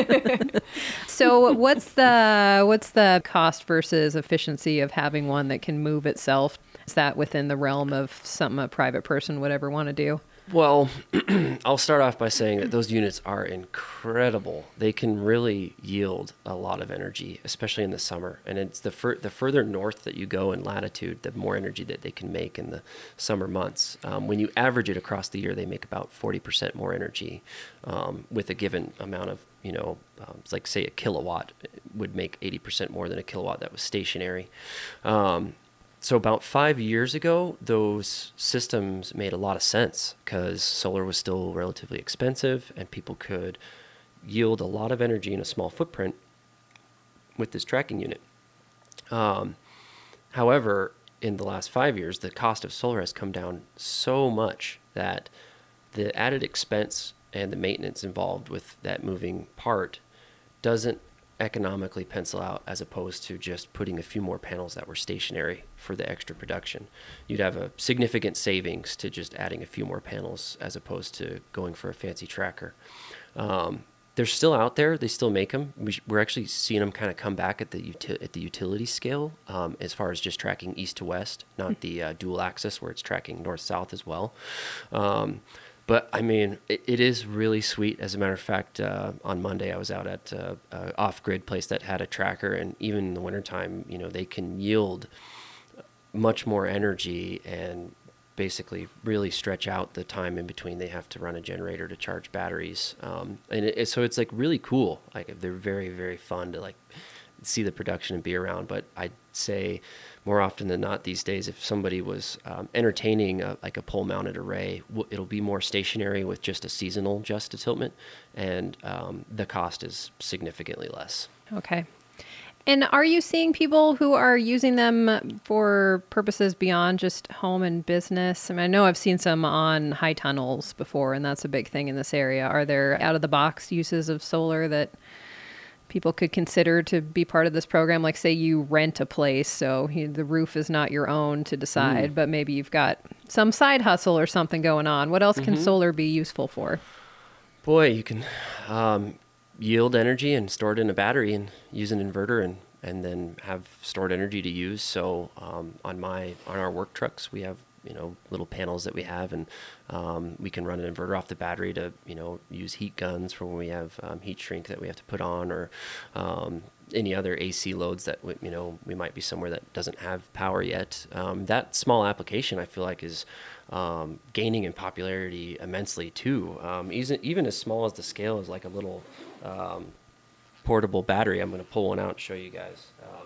So, what's the what's the cost versus efficiency of having one that can move itself? Is that within the realm of something a private person would ever want to do? Well, I'll start off by saying that those units are incredible. They can really yield a lot of energy, especially in the summer. And it's the fur- the further north that you go in latitude, the more energy that they can make in the summer months. Um, when you average it across the year, they make about forty percent more energy um, with a given amount of, you know, um, it's like say a kilowatt would make eighty percent more than a kilowatt that was stationary. Um, So about five years ago, those systems made a lot of sense because solar was still relatively expensive and people could yield a lot of energy in a small footprint with this tracking unit. Um, however, in the last five years, the cost of solar has come down so much that the added expense and the maintenance involved with that moving part doesn't economically pencil out, as opposed to just putting a few more panels that were stationary for the extra production. You'd have a significant savings to just adding a few more panels as opposed to going for a fancy tracker. Um, they're still out there. They still make them. We sh- we're actually seeing them kind of come back at the uti- at the utility scale um, as far as just tracking east to west, not the uh, dual axis where it's tracking north south as well. Um, But, I mean, it, it is really sweet. As a matter of fact, uh, on Monday, I was out at uh, an off-grid place that had a tracker, and even in the wintertime, you know, they can yield much more energy and basically really stretch out the time in between they have to run a generator to charge batteries. Um, and it, so it's, like, really cool. Like, they're very, very fun to, like, see the production and be around. But I'd say more often than not these days, if somebody was um, entertaining a, like a pole mounted array, w- it'll be more stationary with just a seasonal just tiltment, and um, the cost is significantly less. Okay. And are you seeing people who are using them for purposes beyond just home and business? I mean, I know I've seen some on high tunnels before, and that's a big thing in this area. Are there out of the box uses of solar that people could consider to be part of this program? Like, say you rent a place, so you, the roof is not your own to decide, mm. but maybe you've got some side hustle or something going on. What else mm-hmm. can solar be useful for? Boy, you can um, yield energy and store it in a battery and use an inverter and, and then have stored energy to use. So um, on my on our work trucks, we have you know little panels that we have, and um, we can run an inverter off the battery to you know use heat guns for when we have um, heat shrink that we have to put on, or um, any other A C loads that we, you know we might be somewhere that doesn't have power yet. Um, that small application I feel like is um, gaining in popularity immensely too. Um, even even as small as the scale is, like a little um, portable battery. I'm going to pull one out and show you guys. Um,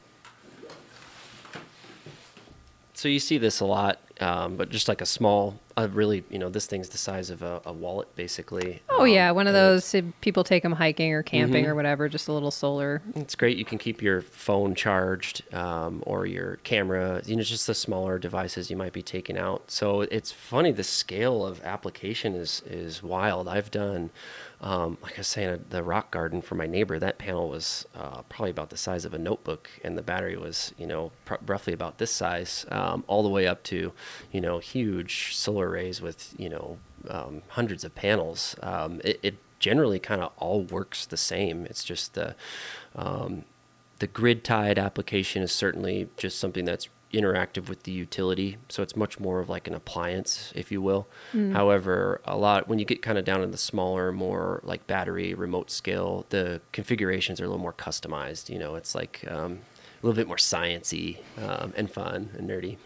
So you see this a lot, um, but just like a small, uh, really, you know, this thing's the size of a, a wallet, basically. Oh, um, yeah. One of those, if people take them hiking or camping mm-hmm. or whatever, just a little solar. It's great. You can keep your phone charged um, or your camera, you know, just the smaller devices you might be taking out. So it's funny, the scale of application is, is wild. I've done, um, like I was saying, the rock garden for my neighbor, that panel was uh, probably about the size of a notebook, and the battery was, you know, pr- roughly about this size, um, all the way up to, you know, huge solar arrays with, you know, um, hundreds of panels. Um, it, it generally kind of all works the same. It's just the um, the grid tied application is certainly just something that's interactive with the utility, so it's much more of like an appliance, if you will. Mm. However, a lot when you get kind of down to the smaller, more like battery remote scale, the configurations are a little more customized. You know, it's like um, a little bit more sciencey um, and fun and nerdy.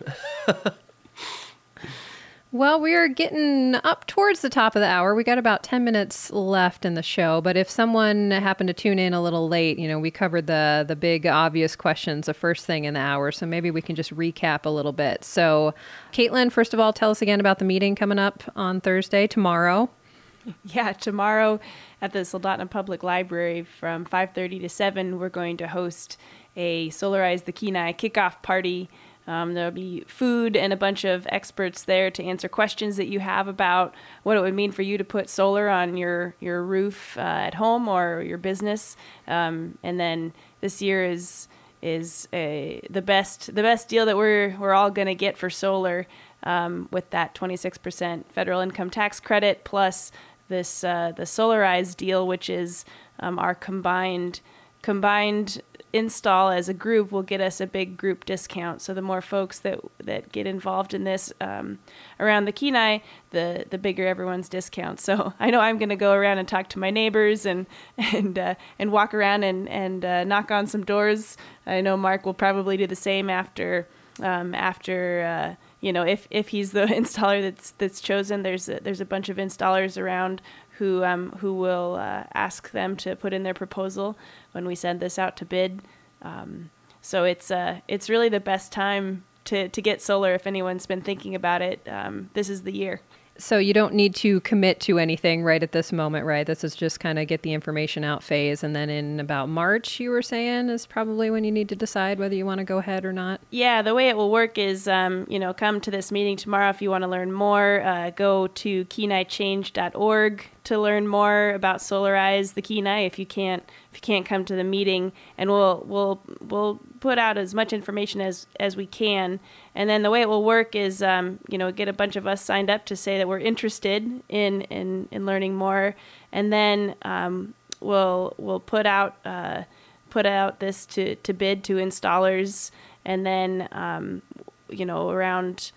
Well, we're getting up towards the top of the hour. We got about ten minutes left in the show, but if someone happened to tune in a little late, you know, we covered the the big obvious questions the first thing in the hour, so maybe we can just recap a little bit. So, Caitlin, first of all, tell us again about the meeting coming up on Thursday, tomorrow. Yeah, tomorrow at the Soldotna Public Library from five thirty to seven, we're going to host a Solarize the Kenai kickoff party. Um, there'll be food and a bunch of experts there to answer questions that you have about what it would mean for you to put solar on your, your roof uh, at home or your business. Um, and then this year is is a, the best the best deal that we're we're all going to get for solar um, with that twenty-six percent federal income tax credit plus this uh, the Solarize deal, which is um, our combined combined. install as a group will get us a big group discount. So the more folks that that get involved in this um, around the Kenai, the the bigger everyone's discount. So I know I'm going to go around and talk to my neighbors and and uh, and walk around and and uh, knock on some doors. I know Mark will probably do the same after um, after uh, you know if if he's the installer that's that's chosen. There's a, there's a bunch of installers around who um, who will uh, ask them to put in their proposal when we send this out to bid. Um, so it's uh, it's really the best time to, to get solar if anyone's been thinking about it. Um, this is the year. So you don't need to commit to anything right at this moment, right? This is just kind of get the information out phase. And then in about March, you were saying, is probably when you need to decide whether you want to go ahead or not? Yeah, the way it will work is, um, you know, come to this meeting tomorrow if you want to learn more. Uh, go to kenai change dot org to learn more about Solarize the Kenai if you can't if you can't come to the meeting, and we'll we'll we'll put out as much information as as we can. And then the way it will work is, um, you know, get a bunch of us signed up to say that we're interested in in, in learning more, and then um, we'll we'll put out uh, put out this to, to bid to installers, and then um, you know around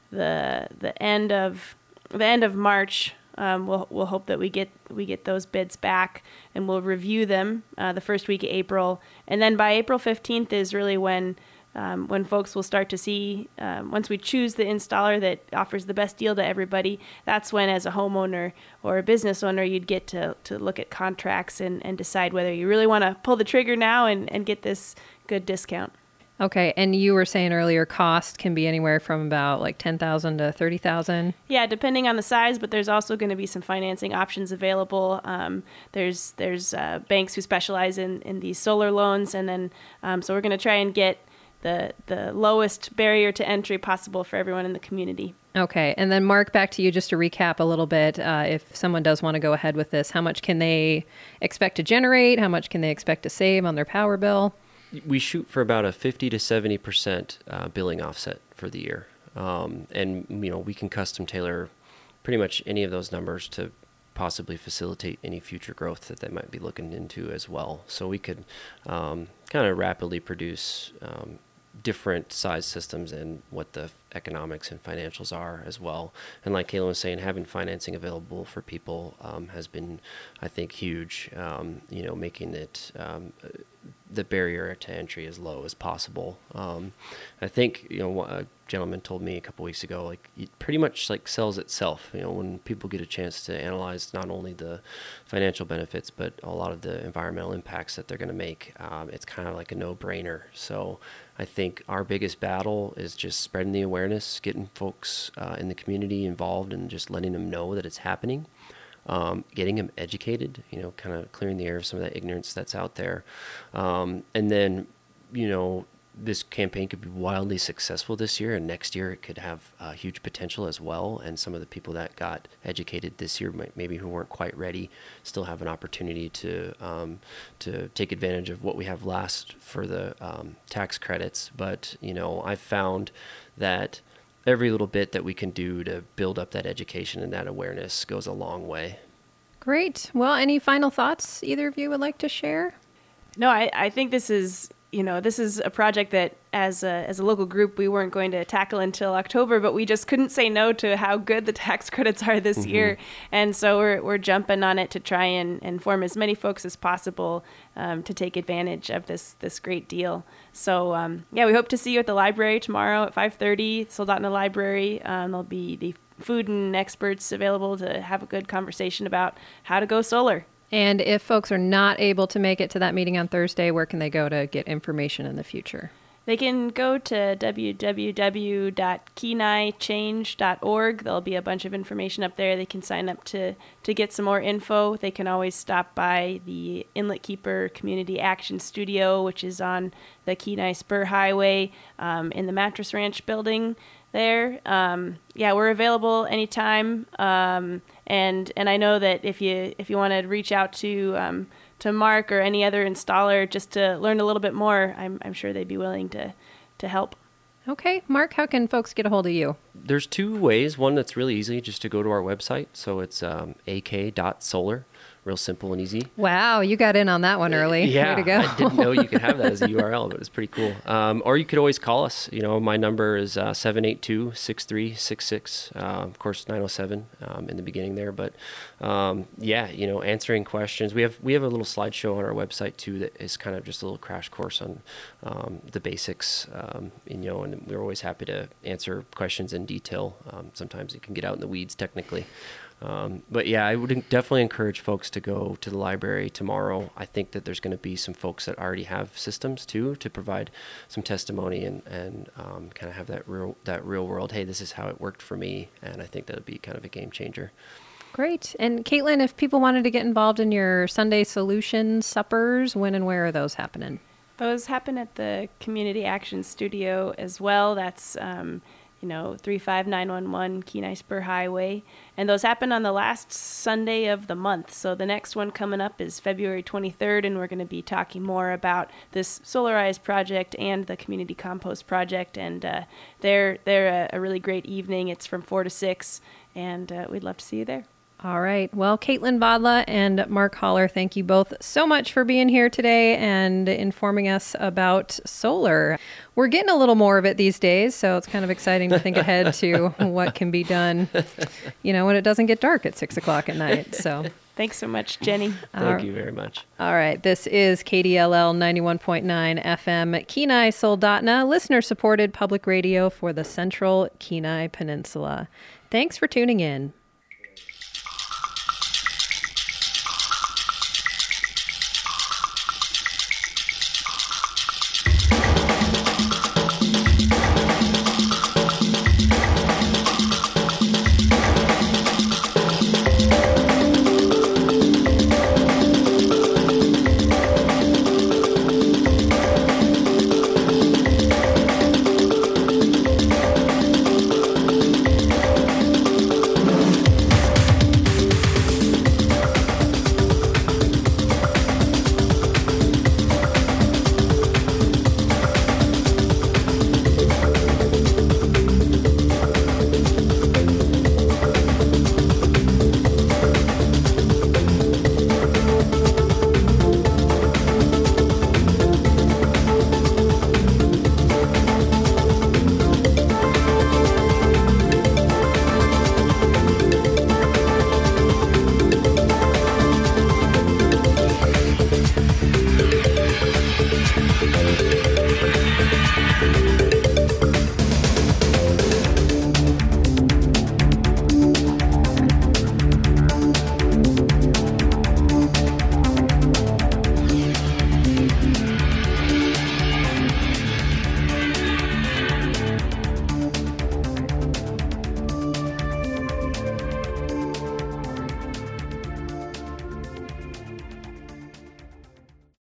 the the end of the end of March. Um, we'll we'll hope that we get we get those bids back, and we'll review them uh, the first week of April, and then by April fifteenth is really when um, when folks will start to see um, once we choose the installer that offers the best deal to everybody. That's when, as a homeowner or a business owner, you'd get to to look at contracts and, and decide whether you really want to pull the trigger now and, and get this good discount. Okay, and you were saying earlier cost can be anywhere from about like ten thousand dollars to thirty thousand dollars? Yeah, depending on the size, but there's also going to be some financing options available. Um, there's there's uh, banks who specialize in, in these solar loans, and then um, so we're going to try and get the the lowest barrier to entry possible for everyone in the community. Okay, and then Mark, back to you just to recap a little bit. Uh, if someone does want to go ahead with this, how much can they expect to generate? How much can they expect to save on their power bill? We shoot for about a fifty to seventy percent uh, billing offset for the year. Um, and, you know, we can custom tailor pretty much any of those numbers to possibly facilitate any future growth that they might be looking into as well. So we could um, kind of rapidly produce um, different size systems and what the economics and financials are as well. And like Kayla was saying, having financing available for people um, has been, I think, huge, um, you know, making it um, the barrier to entry as low as possible. Um, I think, you know, a gentleman told me a couple weeks ago, like, it pretty much like sells itself. You know, when people get a chance to analyze not only the financial benefits, but a lot of the environmental impacts that they're going to make, um, it's kind of like a no-brainer. So I think our biggest battle is just spreading the awareness, getting folks uh, in the community involved, and just letting them know that it's happening. Um, getting them educated, you know, kind of clearing the air of some of that ignorance that's out there. Um, and then, you know, this campaign could be wildly successful this year, and next year it could have uh, huge potential as well. And some of the people that got educated this year, might, maybe who weren't quite ready, still have an opportunity to um, to take advantage of what we have last for the um, tax credits. But, you know, I've found that every little bit that we can do to build up that education and that awareness goes a long way. Great. Well, any final thoughts either of you would like to share? No, I, I think this is, you know, this is a project that as a, as a local group, we weren't going to tackle until October, but we just couldn't say no to how good the tax credits are this mm-hmm. year. And so we're, we're jumping on it to try and inform as many folks as possible um, to take advantage of this, this great deal. So, um, yeah, we hope to see you at the library tomorrow at five thirty, Soldotna Library. Um, there'll be the food and experts available to have a good conversation about how to go solar. And if folks are not able to make it to that meeting on Thursday, where can they go to get information in the future? They can go to w w w dot kenai change dot org. There'll be a bunch of information up there. They can sign up to, to get some more info. They can always stop by the Inlet Keeper Community Action Studio, which is on the Kenai Spur Highway um, in the Mattress Ranch building there. Um, yeah, we're available anytime. Um, and and I know that if you if you want to reach out to um, to Mark or any other installer just to learn a little bit more, I'm I'm sure they'd be willing to to help. Okay, Mark, how can folks get a hold of you? There's two ways. One that's really easy, just to go to our website. So it's um, a k dot solar. Real simple and easy. Wow, you got in on that one early. Yeah, Way to go. I didn't know you could have that as a U R L, but it's pretty cool. Um, or you could always call us. You know, my number is uh, seven eight two, six three six six. Uh, of course, nine oh seven um, in the beginning there. But um, yeah, you know, answering questions. We have we have a little slideshow on our website too that is kind of just a little crash course on um, the basics. Um, and, you know, and we're always happy to answer questions in detail. Um, sometimes it can get out in the weeds technically. Um, but yeah, I would definitely encourage folks to go to the library tomorrow. I think that there's going to be some folks that already have systems too to provide some testimony and, and um, kind of have that real that real world, hey, this is how it worked for me. And I think that'll be kind of a game changer. Great. And Caitlin, if people wanted to get involved in your Sunday Solutions suppers, when and where are those happening? Those happen at the Community Action Studio as well. That's um, you know, three five nine one one Kenai Spur Highway. And those happen on the last Sunday of the month. So the next one coming up is February twenty-third, and we're going to be talking more about this Solarize project and the Community Compost project. And uh, they're, they're a, a really great evening. It's from four to six, and uh, we'd love to see you there. All right. Well, Caitlin Bodla and Mark Holler, thank you both so much for being here today and informing us about solar. We're getting a little more of it these days, so it's kind of exciting to think ahead to what can be done, you know, when it doesn't get dark at six o'clock at night. So thanks so much, Jenny. Thank you very much. All right. This is K D L L ninety-one point nine F M, Kenai Soldotna, listener-supported public radio for the Central Kenai Peninsula. Thanks for tuning in.